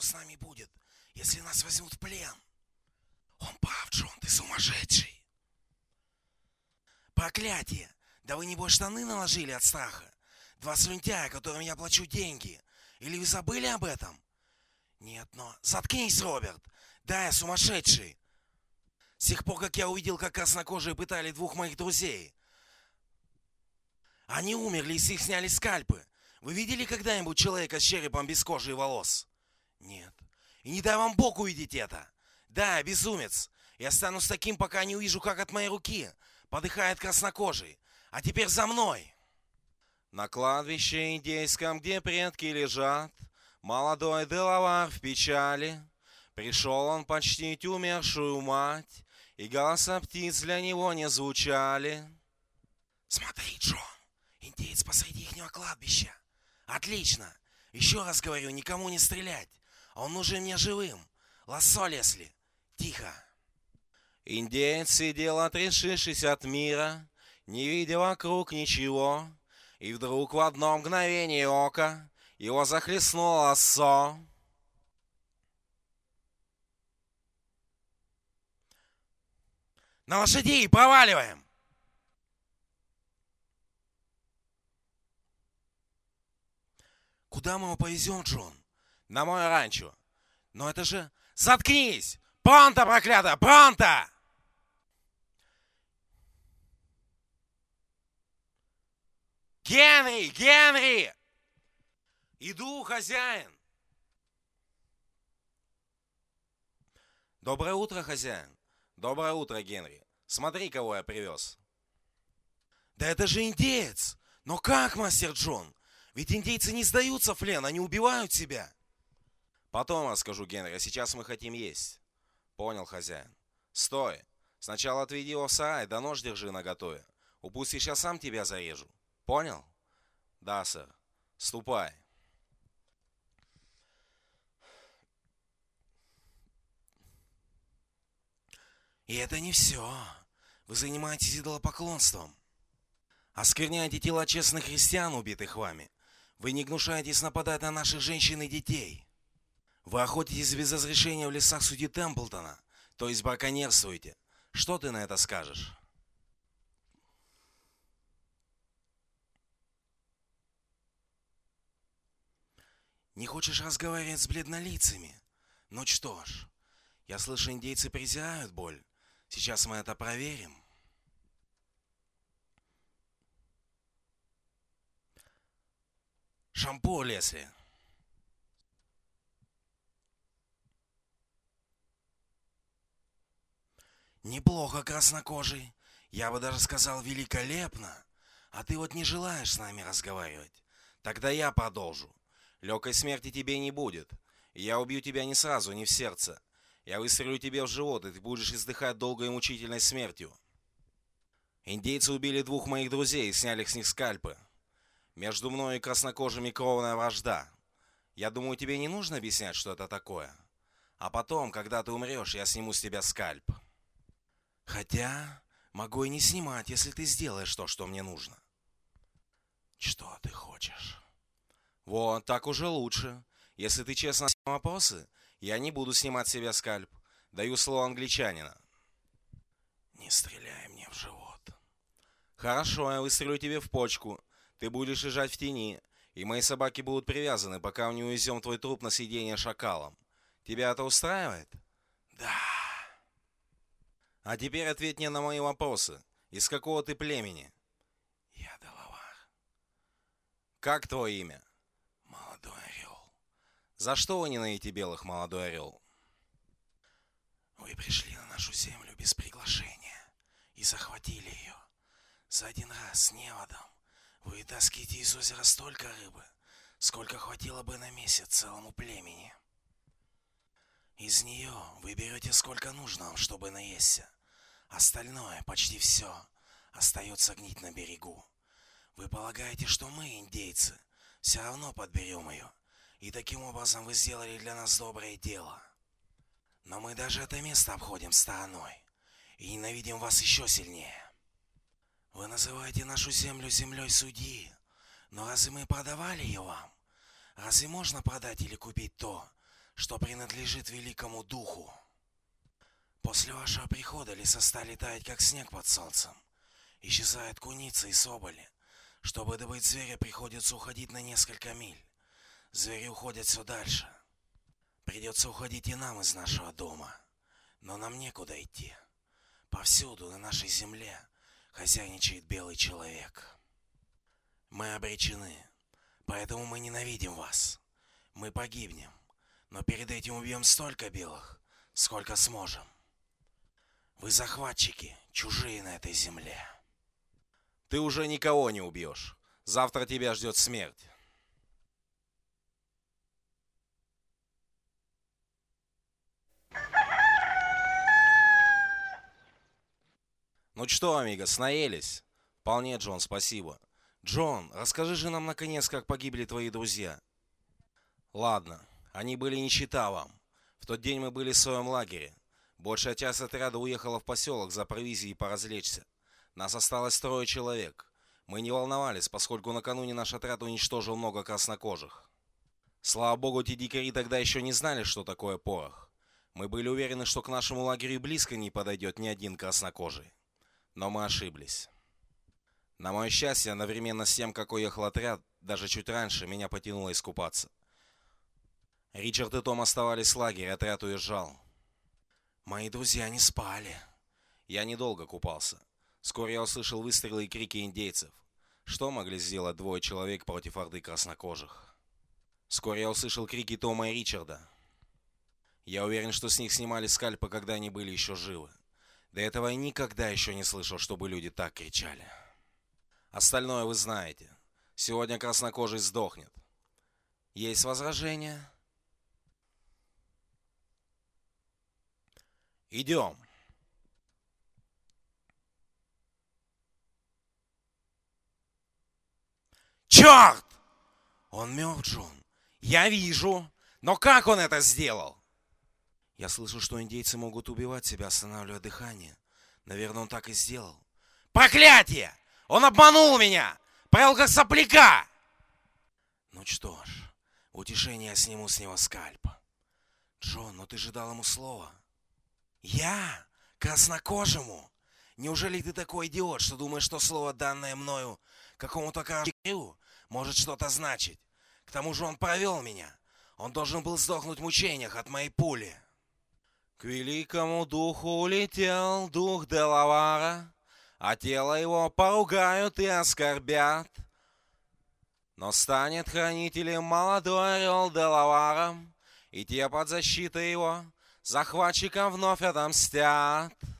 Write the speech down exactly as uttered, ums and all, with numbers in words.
с нами будет, если нас возьмут в плен? Он прав, Джон, ты сумасшедший. Проклятие! Да вы, небось, штаны наложили от страха? Два слюнтяя, которым я плачу деньги. Или вы забыли об этом? Нет, но... Заткнись, Роберт! Да, я сумасшедший. С тех пор, как я увидел, как краснокожие пытали двух моих друзей. Они умерли, и с них сняли скальпы. Вы видели когда-нибудь человека с черепом без кожи и волос? Нет. И не дай вам Бог увидеть это. Да, я безумец. Я останусь таким, пока не увижу, как от моей руки подыхает краснокожий. А теперь за мной. На кладбище индейском, где предки лежат, молодой Делавар в печали. Пришел он почтить умершую мать, и голоса птиц для него не звучали. Смотри, Джон, индеец посреди ихнего кладбища. Отлично. Еще раз говорю, никому не стрелять. Он нужен мне живым. Лассо, Лесли. Тихо. Индеец сидел, отрешившись от мира, не видя вокруг ничего, и вдруг в одно мгновение ока его захлестнуло лассо. На лошадей, проваливаем! Куда мы его повезем, Джон? На мое ранчо. Но это же... Заткнись! Пронто, проклятая, пронто! Генри! Генри! Иду, хозяин! Доброе утро, хозяин. Доброе утро, Генри. Смотри, кого я привез. Да это же индеец! Но как, мастер Джон? Ведь индейцы не сдаются в плен, они убивают себя. Потом расскажу, Генри, а сейчас мы хотим есть. Понял, хозяин. Стой. Сначала отведи его в сарай, да нож держи наготове. Упустишь, я сам тебя зарежу. Понял? Да, сэр. Ступай. И это не все. Вы занимаетесь идолопоклонством. Оскверняете тела честных христиан, убитых вами. Вы не гнушаетесь нападать на наших женщин и детей. Вы охотитесь без разрешения в лесах судьи Темплтона, то есть браконьерствуете. Что ты на это скажешь? Не хочешь разговаривать с бледнолицами? Ну что ж, я слышу, индейцы презирают боль. Сейчас мы это проверим. Шампур, Лесли. Неплохо, краснокожий. Я бы даже сказал, великолепно. А ты вот не желаешь с нами разговаривать. Тогда я продолжу. Легкой смерти тебе не будет. Я убью тебя не сразу, не в сердце. Я выстрелю тебе в живот, и ты будешь издыхать долгой и мучительной смертью. Индейцы убили двух моих друзей и сняли с них скальпы. Между мной и краснокожими кровная вражда. Я думаю, тебе не нужно объяснять, что это такое. А потом, когда ты умрешь, я сниму с тебя скальп. Хотя, могу и не снимать, если ты сделаешь то, что мне нужно. Что ты хочешь? Вот, так уже лучше. Если ты честно ответишь на вопросы, я не буду снимать с себя скальп. Даю слово англичанина. Не стреляй мне в живот. Хорошо, я выстрелю тебе в почку. Ты будешь лежать в тени, и мои собаки будут привязаны, пока мы не увезем твой труп на съедение шакалам. Тебя это устраивает? Да. А теперь ответь мне на мои вопросы. Из какого ты племени? Я Делавар. Как твое имя? Молодой орел. За что вы ненавидите белых, молодой орел? Вы пришли на нашу землю без приглашения и захватили ее. За один раз с неводом вы таските из озера столько рыбы, сколько хватило бы на месяц целому племени. Из нее вы берете сколько нужно вам, чтобы наесться. Остальное, почти все, остается гнить на берегу. Вы полагаете, что мы, индейцы, все равно подберем ее, и таким образом вы сделали для нас доброе дело. Но мы даже это место обходим стороной и ненавидим вас еще сильнее. Вы называете нашу землю землей судьи, но разве мы продавали ее вам? Разве можно продать или купить то, что принадлежит великому духу. После вашего прихода леса стали таять, как снег под солнцем. Исчезают куницы и соболи. Чтобы добыть зверя, приходится уходить на несколько миль. Звери уходят все дальше. Придется уходить и нам из нашего дома. Но нам некуда идти. Повсюду, на нашей земле, хозяйничает белый человек. Мы обречены, поэтому мы ненавидим вас. Мы погибнем, но перед этим убьем столько белых, сколько сможем. Вы захватчики, чужие на этой земле. Ты уже никого не убьешь. Завтра тебя ждет смерть. Ну что, амигос, наелись? Вполне, Джон, спасибо. Джон, расскажи же нам наконец, как погибли твои друзья. Ладно, они были не чита вам. В тот день мы были в своем лагере. Большая часть отряда уехала в поселок за провизией поразвлечься. Нас осталось трое человек. Мы не волновались, поскольку накануне наш отряд уничтожил много краснокожих. Слава богу, те дикари тогда еще не знали, что такое порох. Мы были уверены, что к нашему лагерю близко не подойдет ни один краснокожий. Но мы ошиблись. На мое счастье, одновременно с тем, как уехал отряд, даже чуть раньше, меня потянуло искупаться. Ричард и Том оставались в лагере, отряд уезжал. Мои друзья не спали. Я недолго купался. Вскоре я услышал выстрелы и крики индейцев. Что могли сделать двое человек против орды краснокожих? Вскоре я услышал крики Тома и Ричарда. Я уверен, что с них снимали скальпы, когда они были еще живы. До этого я никогда еще не слышал, чтобы люди так кричали. Остальное вы знаете. Сегодня краснокожий сдохнет. Есть возражения? Идем. Черт! Он мертв, Джон. Я вижу. Но как он это сделал? Я слышу, что индейцы могут убивать себя, останавливая дыхание. Наверное, он так и сделал. Проклятие! Он обманул меня! Провел как сопляка! Ну что ж, в утешение я сниму с него скальп. Джон, но ты же дал ему слово. Я? Краснокожему? Неужели ты такой идиот, что думаешь, что слово, данное мною какому-то красавцу, может что-то значить? К тому же он провел меня. Он должен был сдохнуть в мучениях от моей пули. К великому духу улетел дух Делавара, а тело его поругают и оскорбят. Но станет хранителем молодой орел Делавара, и те под защитой его захватчикам вновь отомстят.